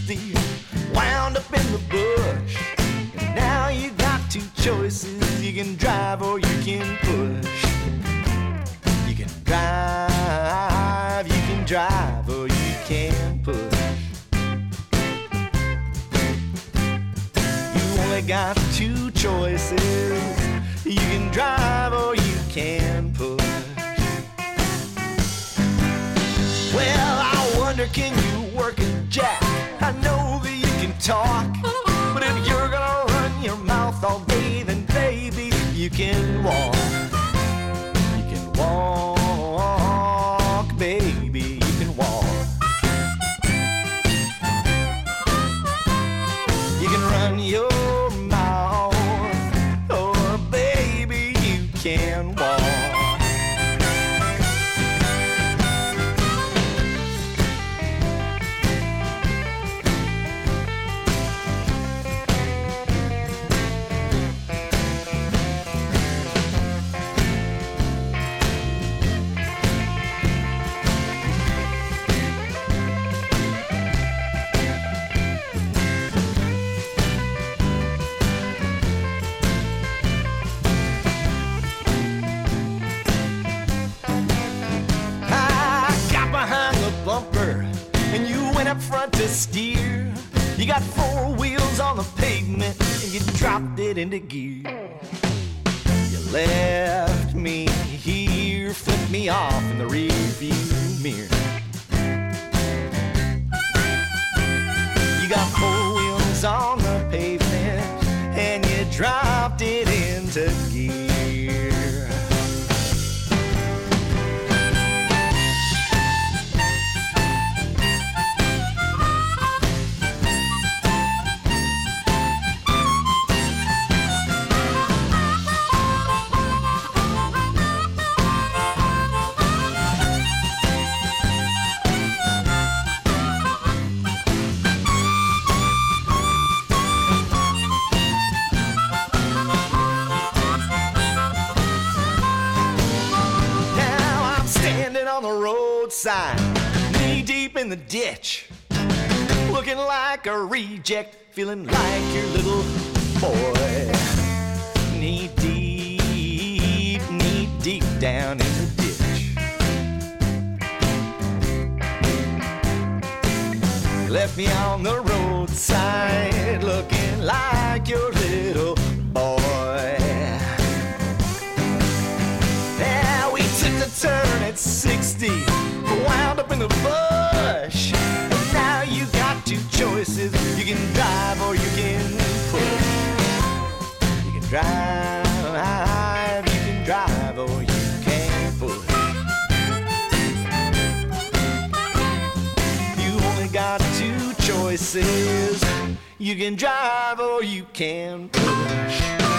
60, wound up in the bush. And now you got two choices. You can drive or you can push. You can drive or you can push. You only got two choices. You can drive or you can push. Well, I wonder, can you work it, Jack? I know that you can talk, but if you're gonna run your mouth all day, then baby, you can walk. You can walk, baby, you can walk. You can run your mouth, or baby, you can walk. And you went up front to steer. You got four wheels on the pavement and you dropped it into gear. You left me here, flipped me off in the rear view mirror. You got four wheels on the pavement and you dropped it into gear. On the roadside, knee deep in the ditch, looking like a reject, feeling like your little boy. Knee deep down in the ditch. You left me on the roadside, looking like your little boy. Yeah, we took the turn at 60, wound up in the bush. And now you got two choices. You can drive or you can push. You can drive or you can push. You only got two choices. You can drive or you can push.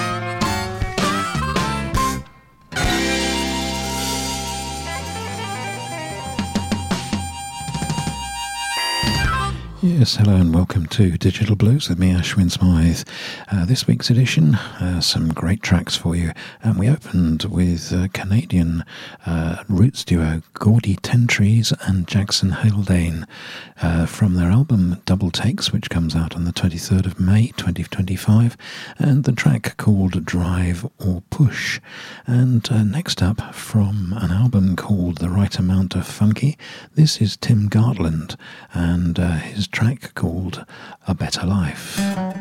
Yes, hello and welcome to Digital Blues with me, Ashwin Smythe. This week's edition, some great tracks for you. And we opened with Canadian roots duo Gordie Tentrees and Jackson Haldane from their album Double Takes, which comes out on the 23rd of May 2025, and the track called Drive or Push. And next up, from an album called The Right Amount of Funky, this is Tim Gartland and his track called A Better Life.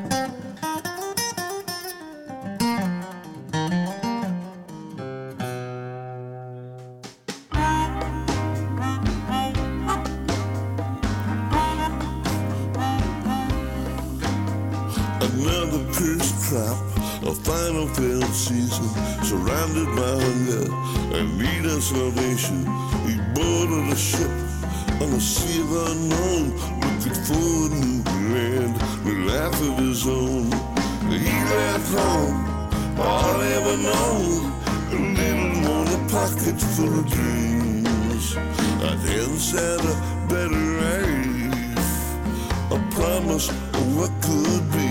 Another pierced trap, a final failed season, surrounded by hunger and need of salvation. He boarded a ship on a sea of unknown, looking for a new land, a life of his own. He left home, all he ever known, a little more than a pocket full of dreams. I'd inside a better life, a promise of what could be.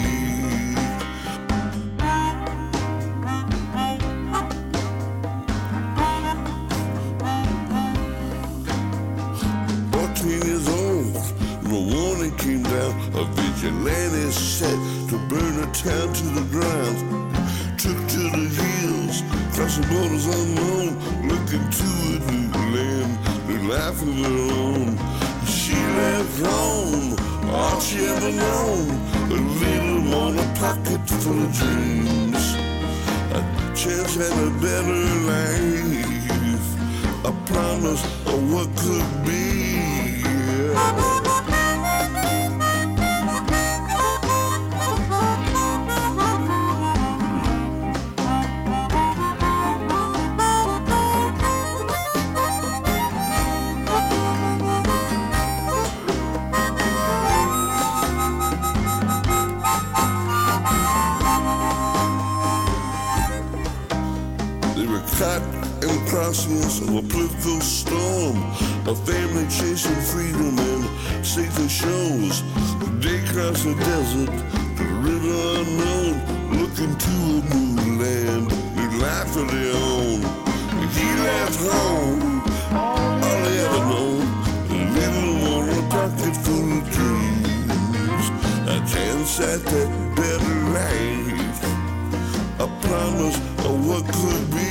Came down, a Jelani set to burn the town to the ground. Took to the hills, crossing borders unknown, looking to a new land, new life of her own. She left home, all she ever known, a little more in a pocket full of dreams. A chance at a better life, a promise of what could be. Caught in the crosshairs of a political storm, a family chasing freedom and safer shores. They cross the desert, the river unknown, looking to a new land, new life of their own. He left home, all he ever known, a little more in a pocket full of dreams, a chance at that better life, a promise of what could be.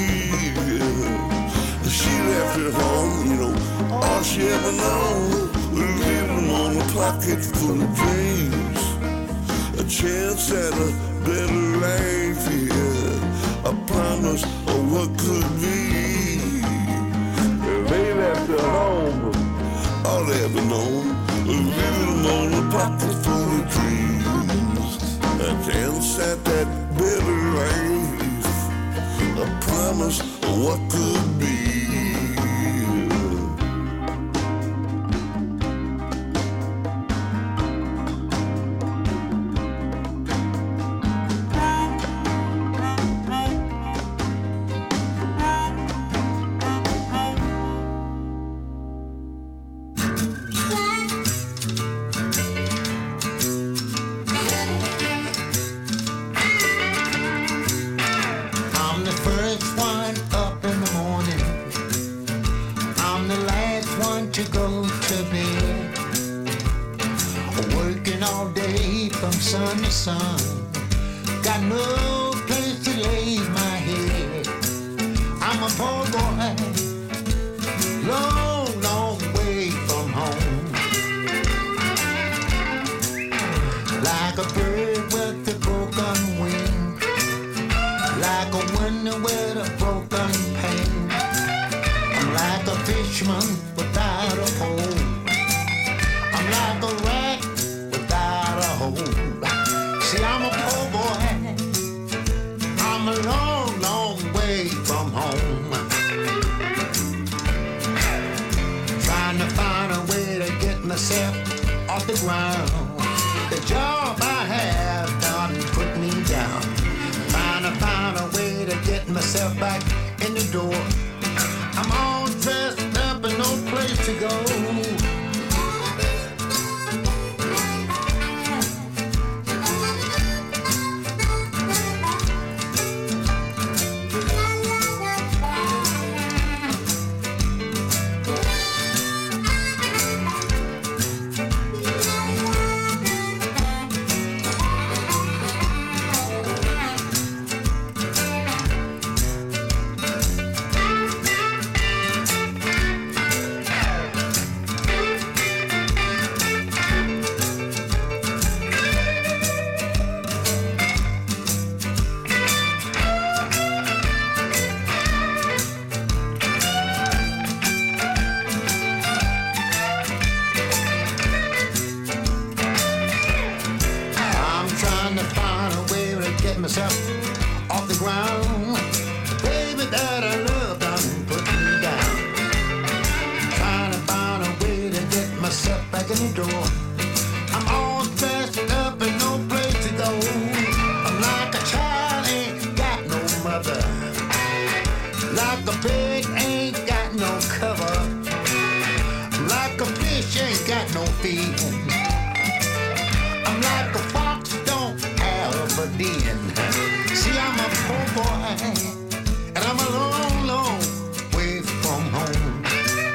She left her home, you know, all she ever known, living on a pocket full of dreams, a chance at a better life, yeah, a promise of what could be. They left her home, all they ever known, living on a pocket full of dreams, a chance at that better life, a promise of what could be.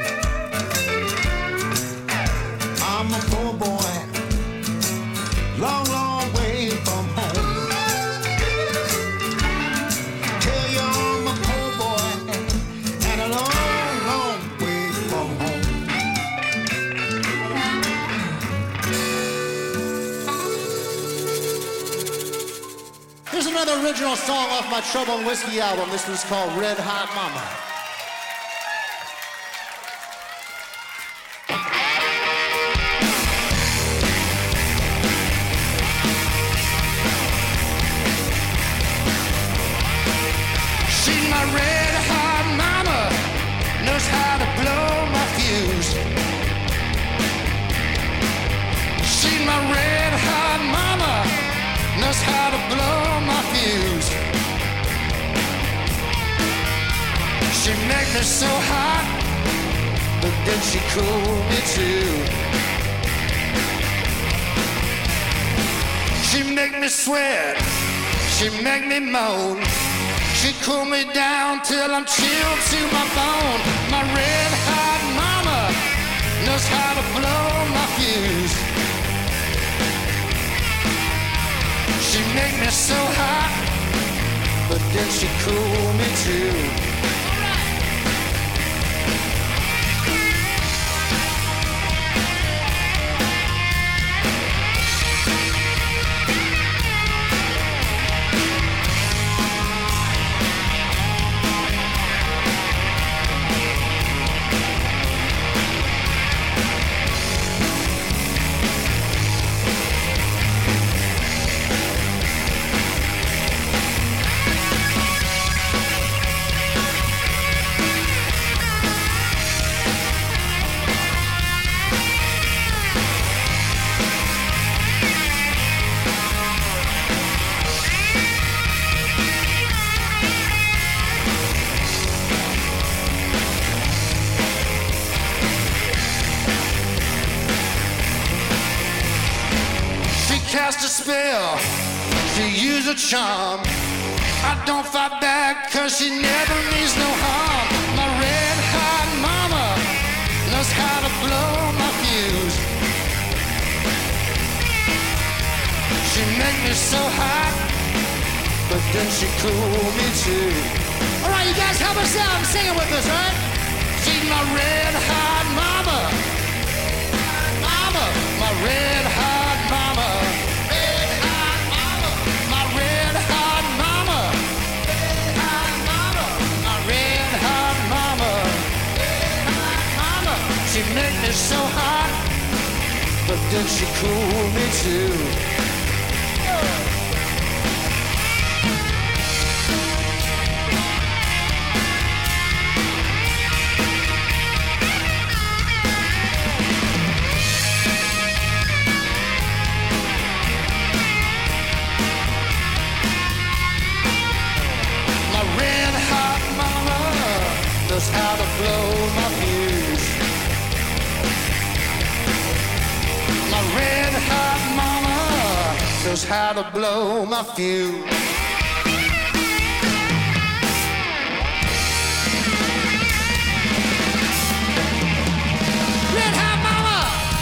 Long Here's another original song off my Trouble and Whiskey album. This one's called Red Hot Mama. She's my red hot mama, knows how to blow my fuse. She's my red hot mama, knows how to blow my fuse. She make me so hot, but then she cool me too. She make me sweat, she make me moan. She cool me down till I'm chilled to my bone. My red hot mama knows how to blow my fuse. She make me so hot, but then she cool me too. Cast a spell, she use a charm. I don't fight back cause she never means no harm. My red hot mama knows how to blow my fuse. She make me so hot, but then she cool me too. Alright, you guys help us out and sing it with us, right? She's my red hot mama. Mama, my red hot mama. Red hot mama. My red hot mama. Red hot mama. My red hot mama. Red hot mama. She make me so hot, but then she cool me too. Knows how to blow my fuse. My red hot mama knows how to blow my fuse. Red hot mama.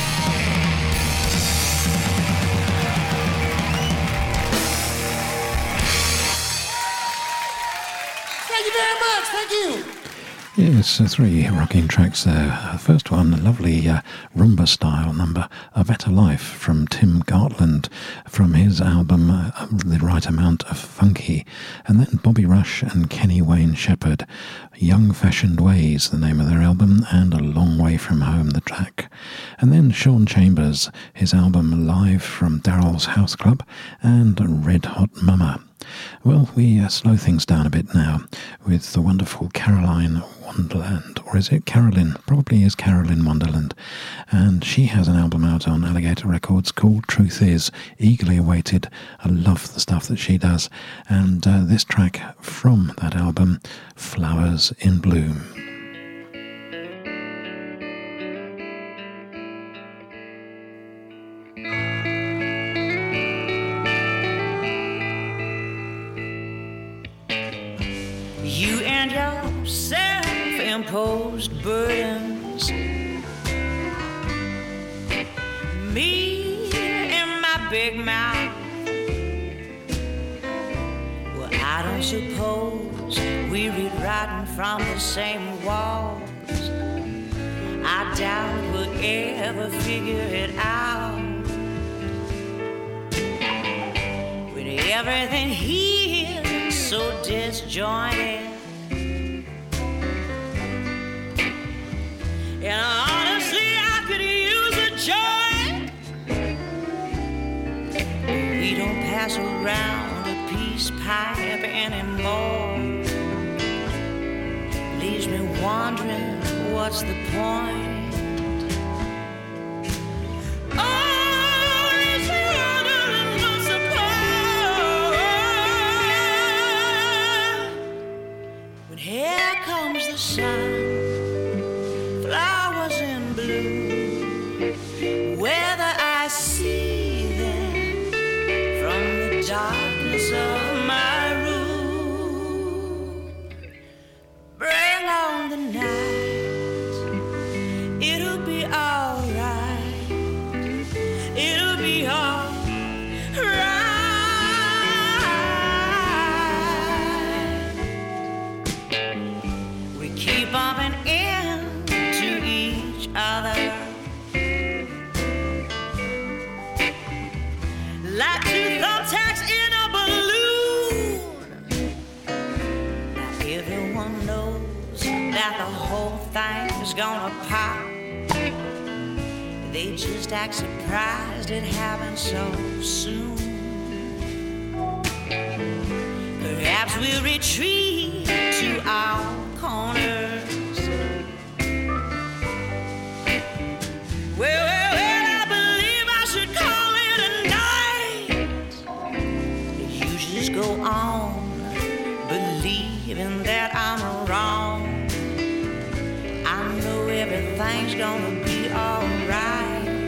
Thank you very much. Thank you. Yes, three rocking tracks there. First one, a lovely rumba-style number, A Better Life, from Tim Gartland, from his album The Right Amount of Funky. And then Bobby Rush and Kenny Wayne Shepherd, Young Fashioned Ways, the name of their album, and A Long Way From Home, the track. And then Sean Chambers, his album Live from Daryl's House Club, and Red Hot Mama. Well, we slow things down a bit now with the wonderful Caroline Wonderland, or is it Carolyn? Probably is Carolyn Wonderland. And she has an album out on Alligator Records called Truth Is, eagerly awaited. I love the stuff that she does. And this track from that album, Flowers in Bloom. You and your self-imposed burdens, me and my big mouth. Well, I don't suppose we read writing from the same walls. I doubt we'll ever figure it out. When everything here so disjointed. And honestly, I could use a joint. We don't pass around a peace pipe anymore. Leaves me wondering, what's the point? Here comes the sun, flowers in bloom, whether I see them from the darkness of my room. Bring on the night, it'll be alright, it'll be alright. Keep bumping into each other like two thumbtacks in a balloon. Now everyone knows that the whole thing is gonna pop. They just act surprised it happened so soon. Perhaps we'll retreat to our corners. Well, I believe I should call it a night. You just go on believing that I'm wrong. I know everything's gonna be alright.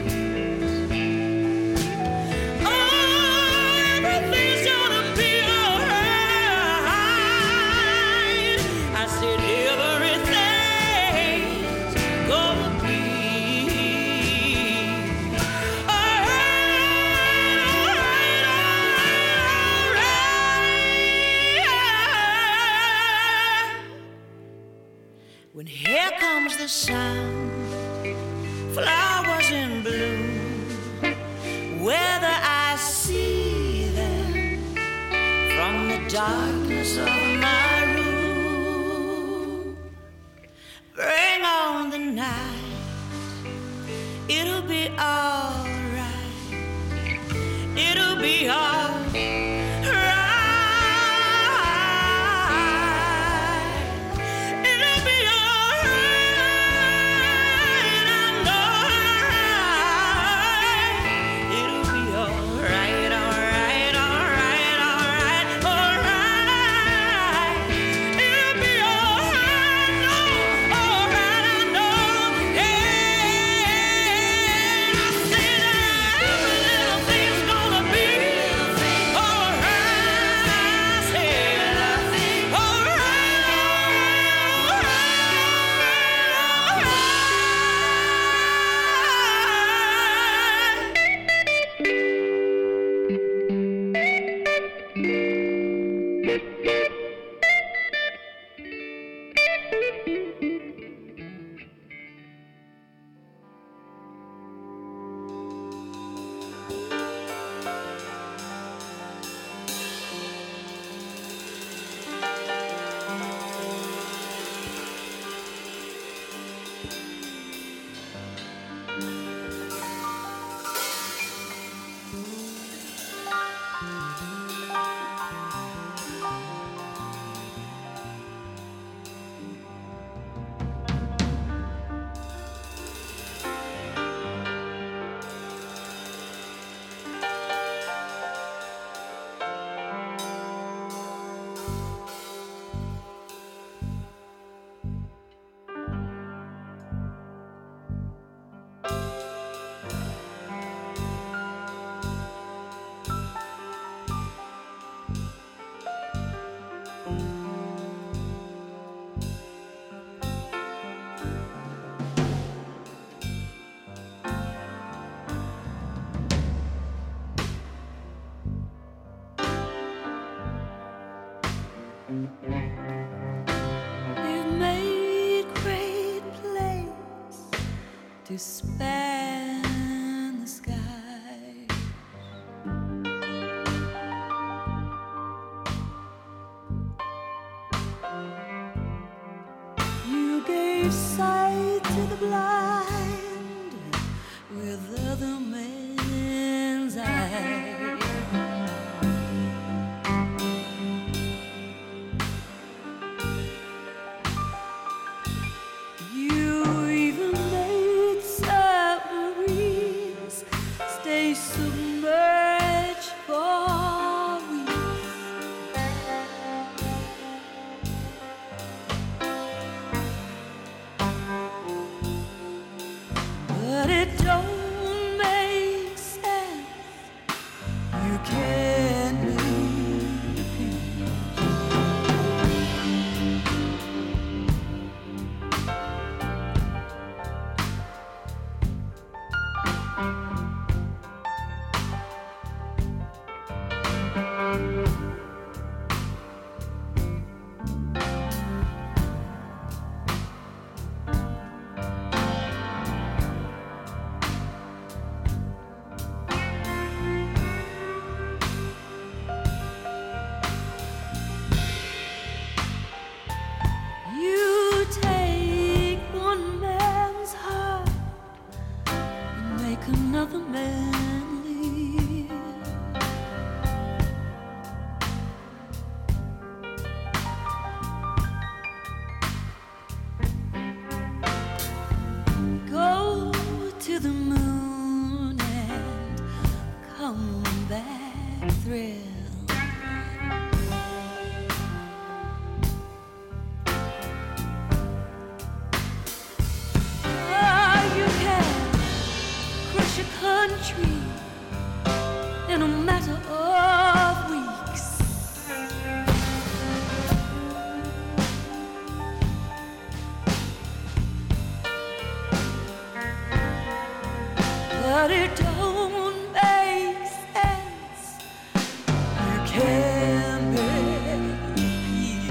When here comes the sun, flowers in bloom, whether I see them from the darkness of my room. Bring on the night, it'll be alright, it'll be alright. to span the sky. give sight to the blind with other men's eyes. You even made submarines stay submerged for weeks. But it don't make sense. You can't make peace. You take one man's heart and make another man live. Go to the moon and come back thrilled. You can crush a country in a matter of weeks. But it don't make sense. You can't make peace.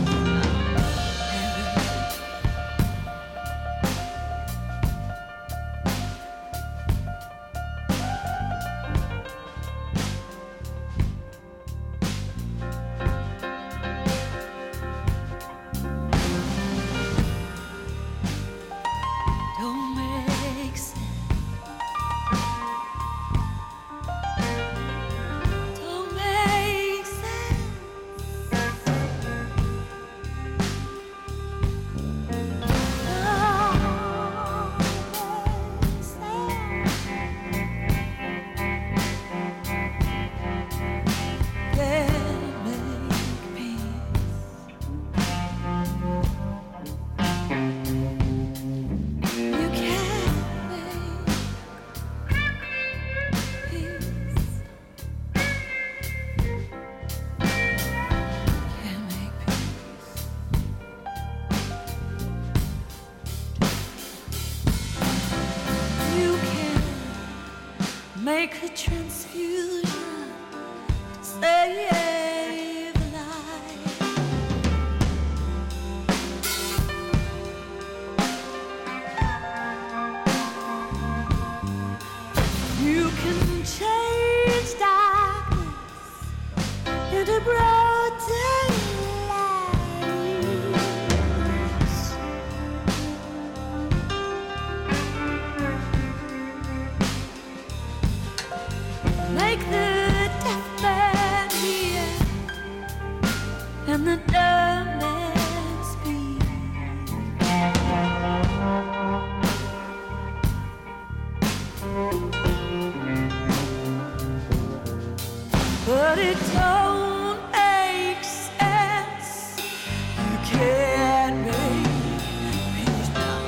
Don't make sense. Don't make sense. Can't make peace. You can't make peace. Can't make peace. You can make a transfusion to save a life. You can change darkness into broad daylight. Make the deaf man hear and the dumb man speak. But it don't make sense. You can't make peace now.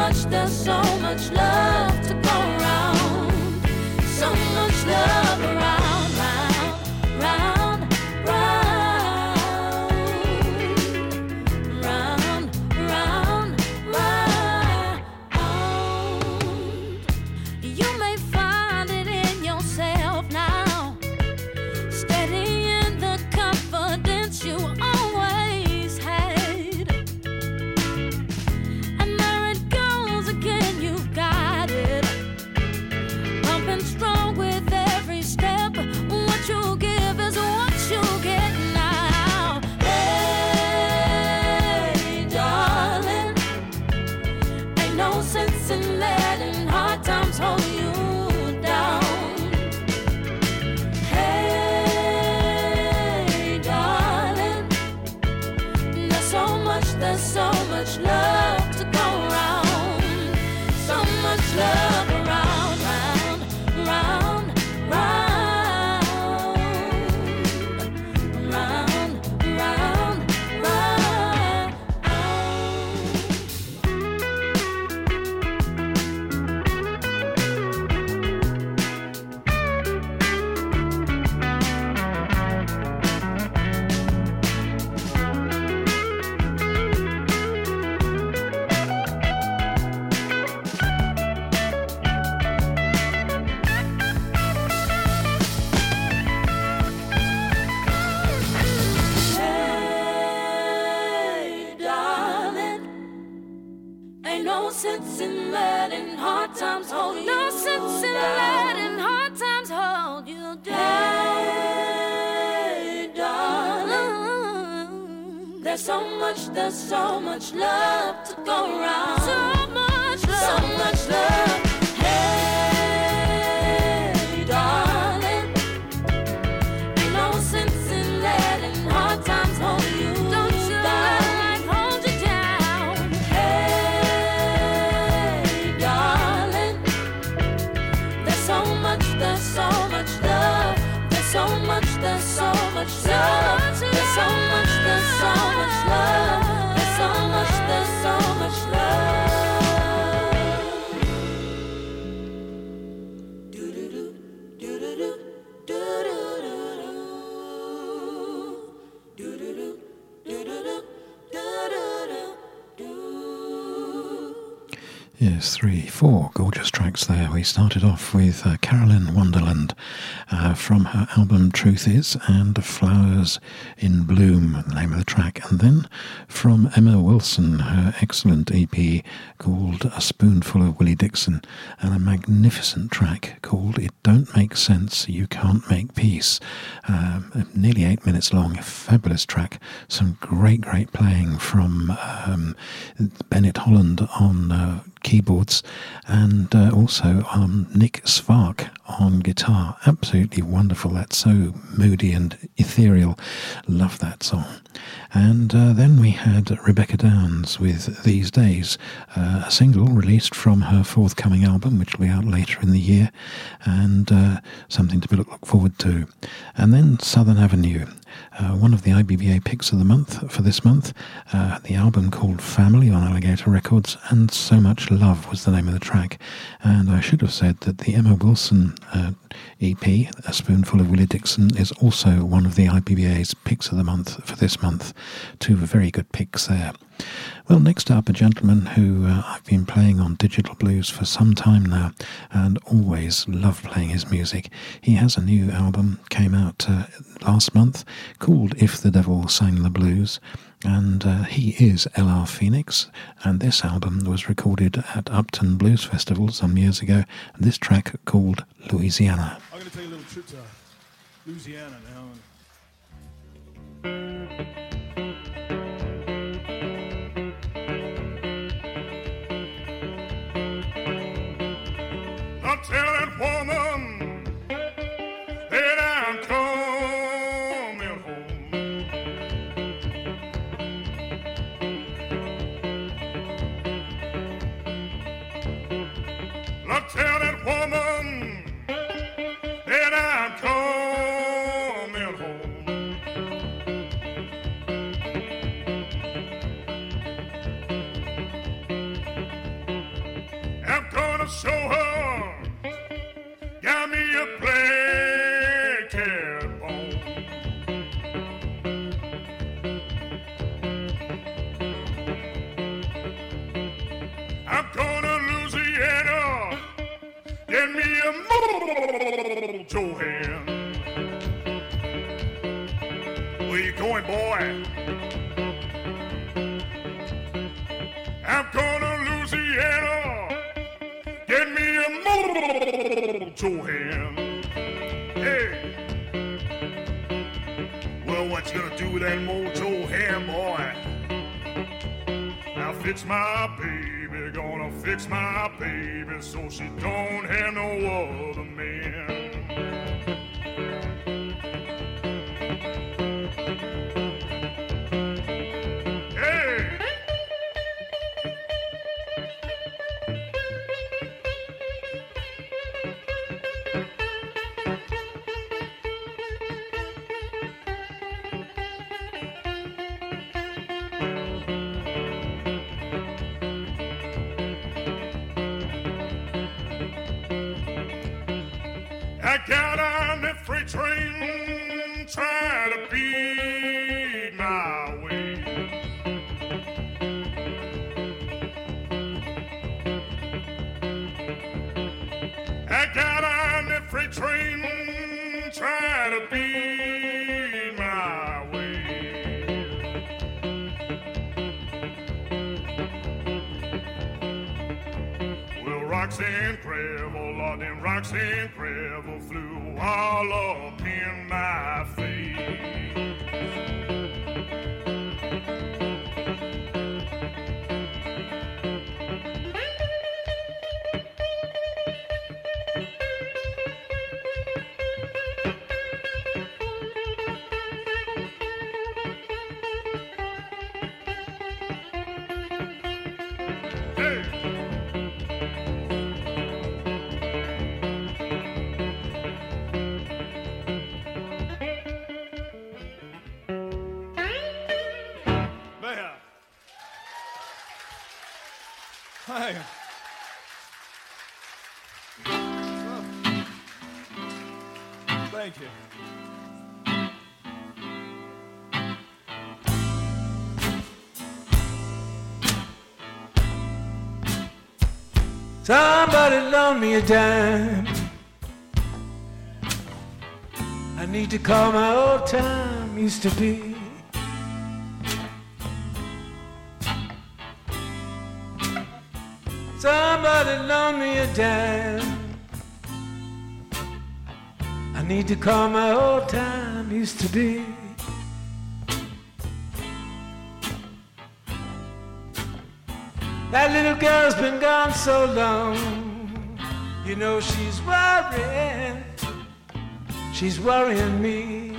much, there's so much love to go around. So much love around, round, round, round, round, round, round. You may find it in yourself now, steady in the confidence you always had. And there it goes again, you got it. Pumping strong with every step. What you give is what you get now. Hey, darling, ain't no sense in letting hard times hold you down. Hey, darling, there's so much love to go around. So much love around, round, round, round, round, round, round. Hey, darling, ain't no sense in letting hard times hold you. No sense in letting hard times hold you down. Hey, darling, there's so much love to go around. So much love, so much love. Hey, darling, ain't no sense in letting hard times hold you. Don't you let life hold you down. Hey, darling, there's so much love. There's so much love. There's so much love. There's so much love. There's so much love. Do-do-do, do-do-do, do-do-do-do. Do-do-do, do-do-do, do-do-do-do. Yes, 4 gorgeous tracks there. We started off with Carolyn Wonderland from her album Truth Is and Flowers in Bloom, the name of the track. And then from Emma Wilson, her excellent EP called A Spoonful of Willie Dixon, and a magnificent track called It Don't Make Sense, You Can't Make Peace. Nearly 8 minutes long, a fabulous track. Some great playing from Bennett Holland on keyboards, and also Nick Svark on guitar. Absolutely wonderful. That's so moody and ethereal. Love that song. And then we had Rebecca Downs with These Days, a single released from her forthcoming album, which will be out later in the year, and something to look forward to. And then Southern Avenue, one of the IBBA picks of the month for this month, the album called Family on Alligator Records, and So Much Love was the name of the track. And I should have said that the Emma Wilson EP, A Spoonful of Willie Dixon, is also one of the IBBA's picks of the month for this month. 2 very good picks there. Well, next up, a gentleman who I've been playing on Digital Blues for some time now, and always love playing his music. He has a new album, came out last month, called If the Devil Sang the Blues, and he is L.R. Phoenix, and this album was recorded at Upton Blues Festival some years ago, and this track called Louisiana. I'm going to take a little trip to Louisiana now. I'm telling woman that I'm coming home. I'm telling woman that I'm coming home. gonna show her. Got me a black cat bone. I'm gonna Louisiana. Get me a mojo hand. Where you going, boy? I'm gonna Louisiana. Get me a mojo hand. Hey. Well, what you gonna do with that mojo hand, boy? I'll fix my baby, gonna fix my baby so she don't have no other man. Hey! I got on the freight train, trying to beat my way. I got on the freight train, trying to beat my way. Well, Roxanne Gravel, Lord, them Roxanne Gravel flew all up in my face. Hey! There. Hi. Thank you. Somebody loan me a dime. I need to call my old time used to be. Somebody loan me a dime. I need to call my old time used to be. That little girl's been gone so long. You know she's worrying. She's worrying me.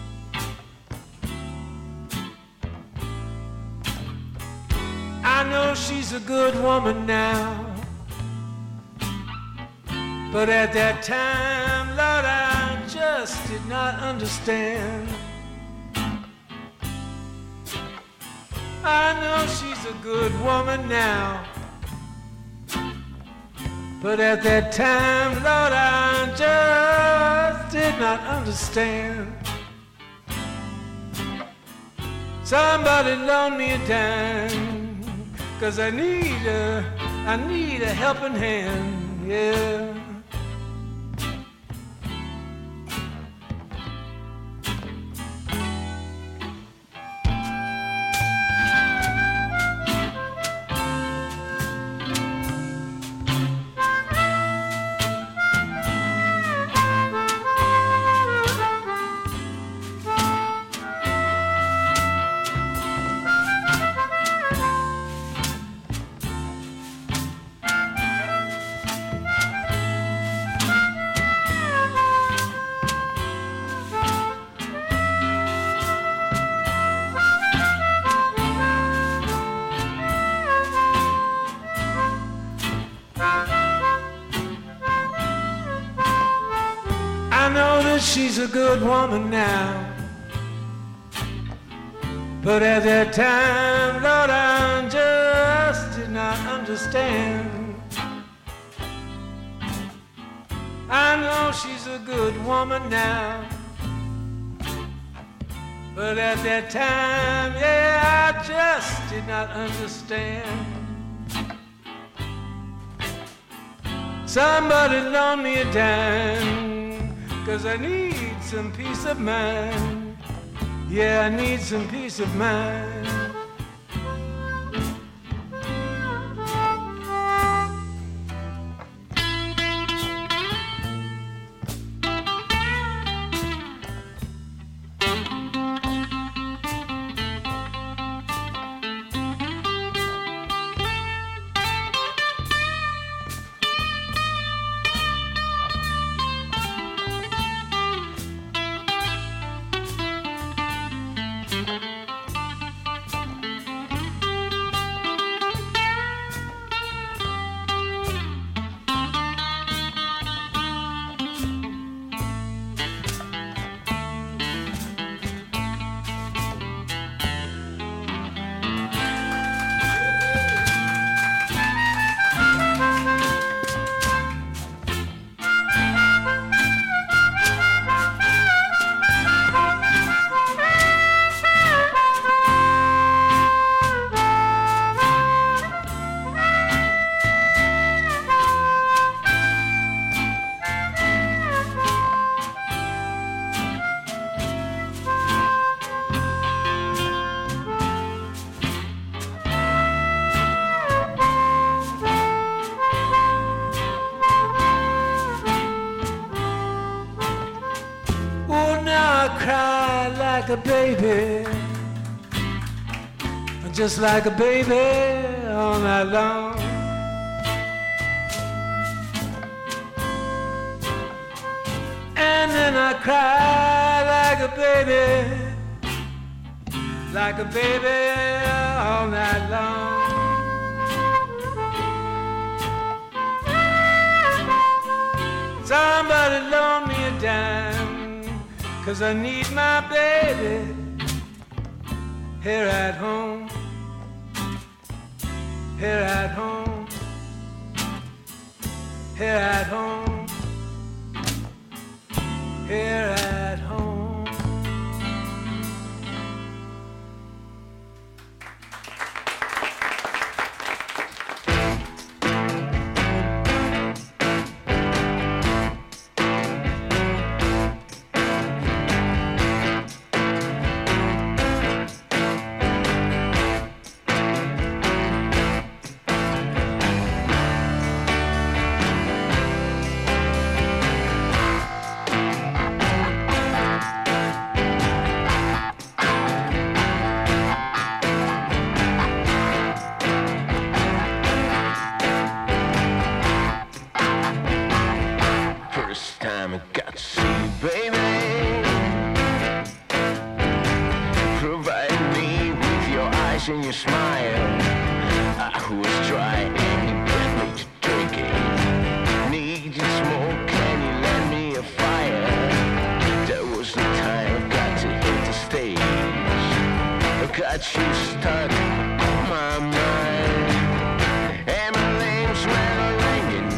I know she's a good woman now. But at that time, Lord, I just did not understand. I know she's a good woman now. But at that time, Lord, I just did not understand. Somebody loan me a dime, 'cause I need a helping hand, yeah. She's a good woman now. But at that time, Lord, I just did not understand. know she's a good woman now. But at that time, yeah, I just did not understand. Somebody loan me a dime, 'cause I need some peace of mind. Yeah, I need some peace of mind. Like a baby, just like a baby all night long. And then I cry like a baby all night long. Somebody loan me a dime, 'cause I need my baby here at home, here at home, here at home, here at home. And your smile, I was trying to get me to drinking. Need you smoke, can you lend me a fire? There was the time I've got to hit the stage. I got you stuck on my mind, and my name's well ringing,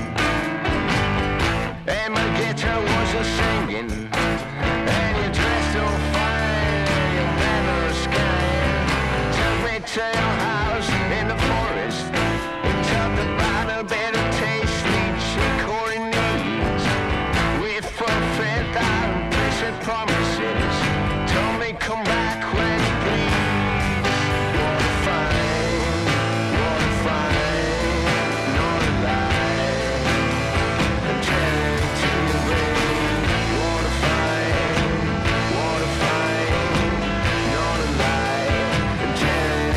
and my guitar wasn't singing, and you dressed so fine, your manner is sky. To your house in the forest, we talked about a better taste, need chicory knees. We fulfilled our implicit promises. Told me come back when you please. What a find, not a lie. I'm telling to you, babe. What a find, not a lie. I'm telling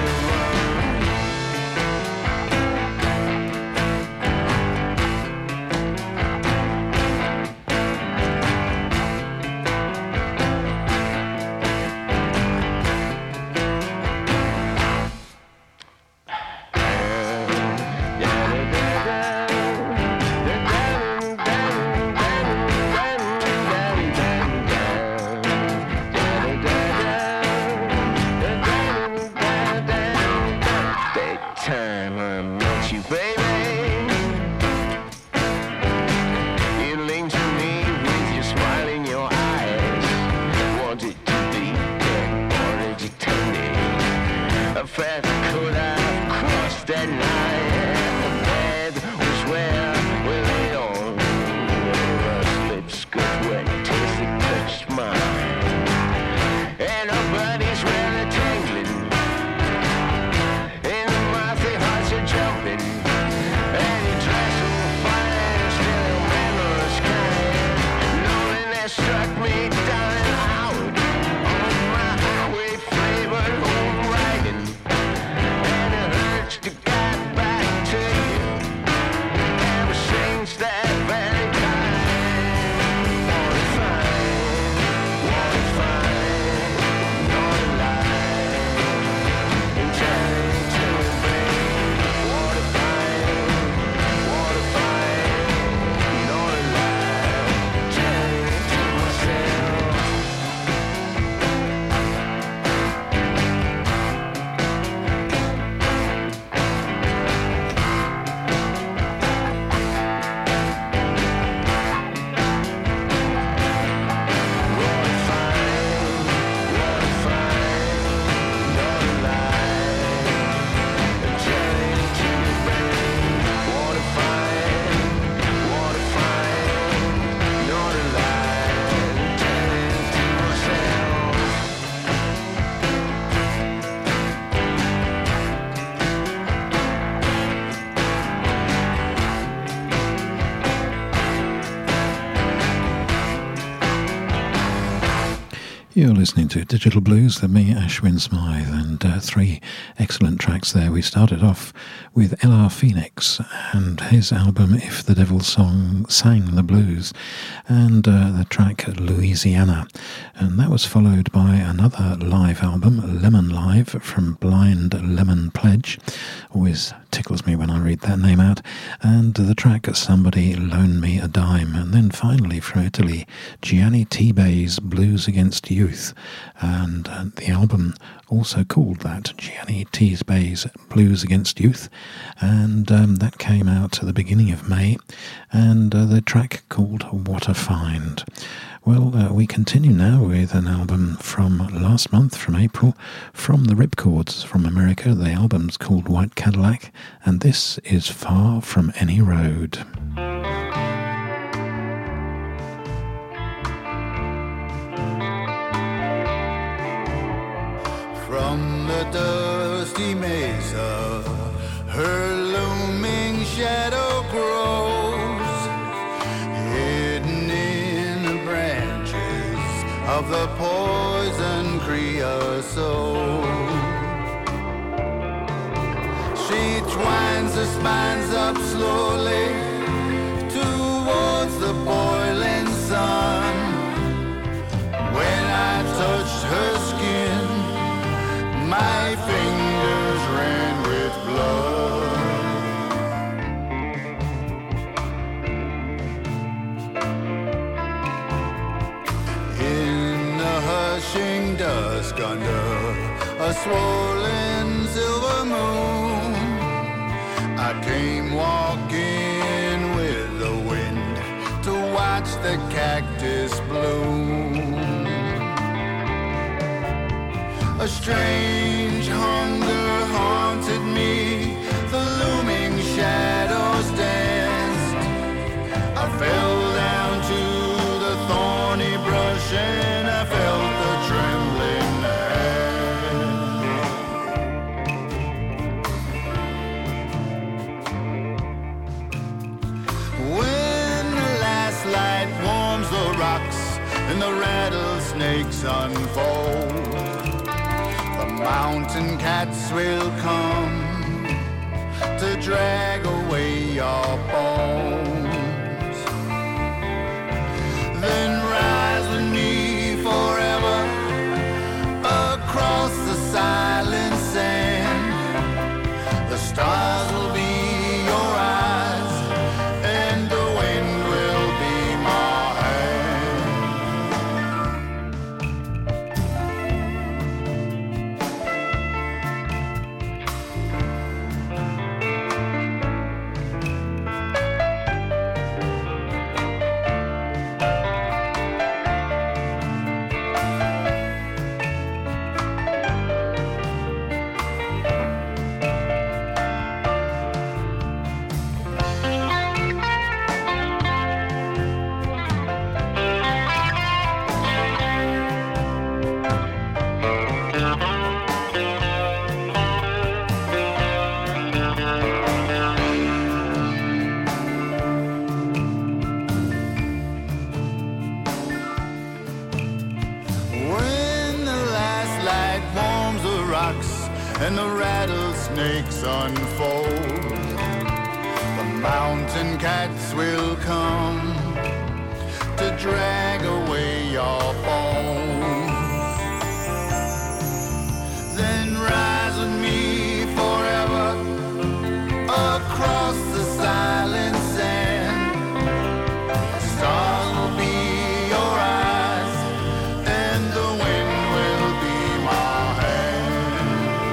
time I met you, baby, you leaned to me last that night. The bed was where we lay on. Her lips got wet, taste that touched mine. And her body's really tingling. In the mouthy hearts are jumping. And you dress so fine, still memories kind. Loneliness struck me down and out on my highway flavored home riding. And it hurts to get back to you. Ever since that very time. Wanna find, not alive. And turning to a brain. Wanna find, not alive. Turning to myself. You're listening to Digital Blues with me, Ashwin Smythe, and three excellent tracks there. We started off with L.R. Phoenix and his album If the Devil Sang the Blues, and the track Louisiana. And that was followed by another live album, Lemon Live, from Blind Lemon Pledge. Always tickles me when I read that name out. And the track Somebody Loan Me a Dime. And then finally from Italy, Gianni T-Bay's Blues Against Youth. And the album also called that, Gianni T-Bay's Blues Against Youth. And that came out at the beginning of May. And the track called What a Find. Well, we continue now with an album from last month, from April, from the Ripcords from America. The album's called White Cadillac, and this is Far From Any Road. From the dusty mesa, her looming shadow grows, hidden in the branches of the poison creosote. She twines the spines up slowly towards the boiling sun. When I touched her skin, my fingers ran with blood. In the hushing dusk under a swollen silver moon, I came walking with the wind to watch the cactus bloom. A strange hunger haunted me, the looming shadows danced. I fell down to the thorny brush and I felt the trembling hand. When the last light warms the rocks and the rattlesnakes unfold, mountain cats will come to drag away your bones. Then rise with me forever across the silent sand. The stars will be your eyes and the wind will be my hand. snakes unfold. The mountain cats will come to drag away your bones. Then rise with me forever across the silent sand. The stars will be your eyes, and the wind will be my hand.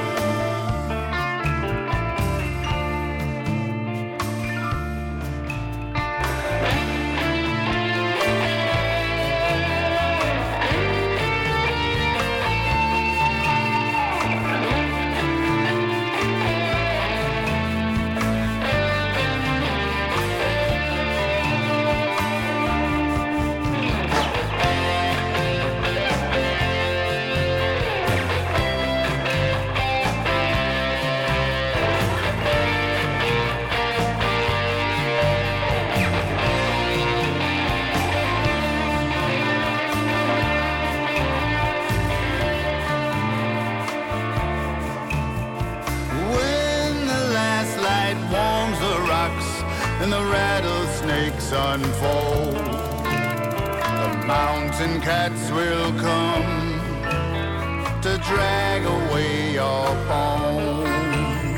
And the rattlesnakes unfold. The mountain cats will come to drag away your bones.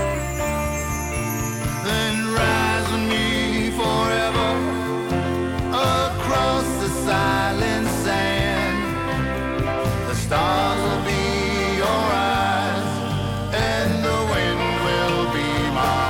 Then rise with me forever across the silent sand. The stars will be your eyes, and the wind will be my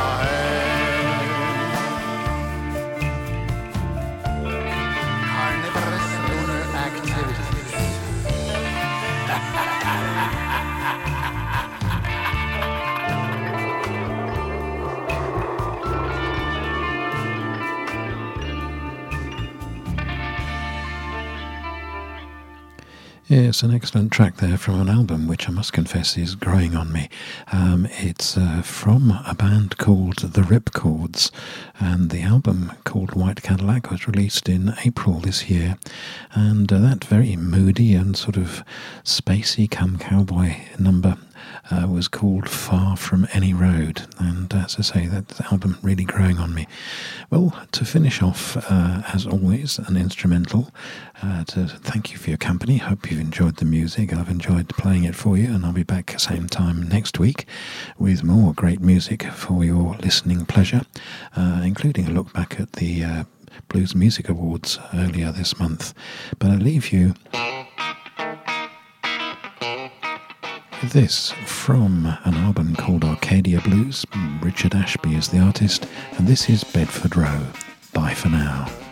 Yes, an excellent track there from an album which I must confess is growing on me. It's from a band called The Ripcords, and the album called White Cadillac was released in April this year, and that very moody and sort of spacey come cowboy number was called Far From Any Road, and as I say, that album really growing on me. Well, to finish off, as always, an instrumental, to thank you for your company. Hope you've enjoyed the music. I've enjoyed playing it for you, and I'll be back same time next week with more great music for your listening pleasure, including a look back at the Blues Music Awards earlier this month. But I leave you with this from an album called Arcadia Blues. Richard Ashby is the artist, and this is Bedford Row. Bye for now.